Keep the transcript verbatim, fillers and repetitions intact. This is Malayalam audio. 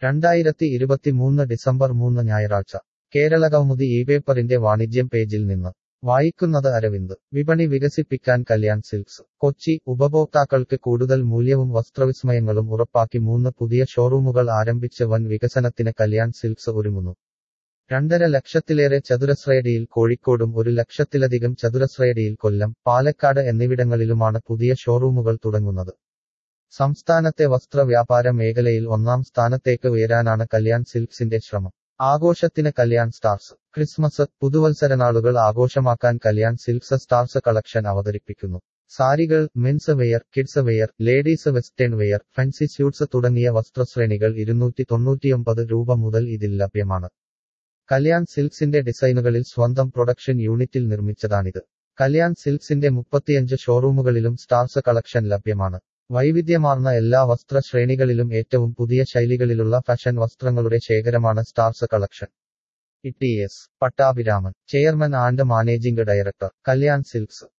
രണ്ടായിരത്തി ഇരുപത്തിമൂന്ന് ഡിസംബർ മൂന്ന് ഞായറാഴ്ച കേരളകൗമുദി ഈ പേപ്പറിന്റെ വാണിജ്യം പേജിൽ നിന്ന് വായിക്കുന്നത് അരവിന്ദ്. വിപണി വികസിപ്പിക്കാൻ കല്യാൺ സിൽക്സ് കൊച്ചി. ഉപഭോക്താക്കൾക്ക് കൂടുതൽ മൂല്യവും വസ്ത്രവിസ്മയങ്ങളും ഉറപ്പാക്കി മൂന്ന് പുതിയ ഷോറൂമുകൾ ആരംഭിച്ച് വൻ വികസനത്തിന് കല്യാൺ സിൽക്സ് ഒരുങ്ങുന്നു. രണ്ടര ലക്ഷത്തിലേറെ ചതുരശ്രയടിയിൽ കോഴിക്കോടും ഒരു ലക്ഷത്തിലധികം ചതുരശ്രയടിയിൽ കൊല്ലം, പാലക്കാട് എന്നിവിടങ്ങളിലുമാണ് പുതിയ ഷോറൂമുകൾ തുടങ്ങുന്നത്. സംസ്ഥാനത്തെ വസ്ത്ര വ്യാപാര മേഖലയിൽ ഒന്നാം സ്ഥാനത്തേക്ക് ഉയരാനാണ് കല്യാൺ സിൽക്സിന്റെ ശ്രമം. ആഘോഷത്തിന് കല്യാൺ സ്റ്റാർസ്. ക്രിസ്മസ്, പുതുവത്സരനാളുകൾ ആഘോഷമാക്കാൻ കല്യാൺ സിൽക്സ് സ്റ്റാർസ് കളക്ഷൻ അവതരിപ്പിക്കുന്നു. സാരികൾ, men's wear, kids wear, ladies western wear, fancy suits തുടങ്ങിയ വസ്ത്രശ്രേണികൾ ഇരുന്നൂറ്റി തൊണ്ണൂറ്റിയൊമ്പത് രൂപ മുതൽ ഇതിൽ ലഭ്യമാണ്. കല്യാൺ സിൽക്സിന്റെ ഡിസൈനുകളിൽ സ്വന്തം പ്രൊഡക്ഷൻ യൂണിറ്റിൽ നിർമ്മിച്ചതാണിത്. കല്യാൺ സിൽക്സിന്റെ മുപ്പത്തിയഞ്ച് ഷോറൂമുകളിലും സ്റ്റാർസ് കളക്ഷൻ ലഭ്യമാണ്. വൈവിധ്യമാർന്ന എല്ലാ വസ്ത്ര ശ്രേണികളിലും ഏറ്റവും പുതിയ ശൈലികളിലുള്ള ഫാഷൻ വസ്ത്രങ്ങളുടെ ശേഖരമാണ് stars collection. T S Pattabhiraman, chairman and managing director, Kalyan silks.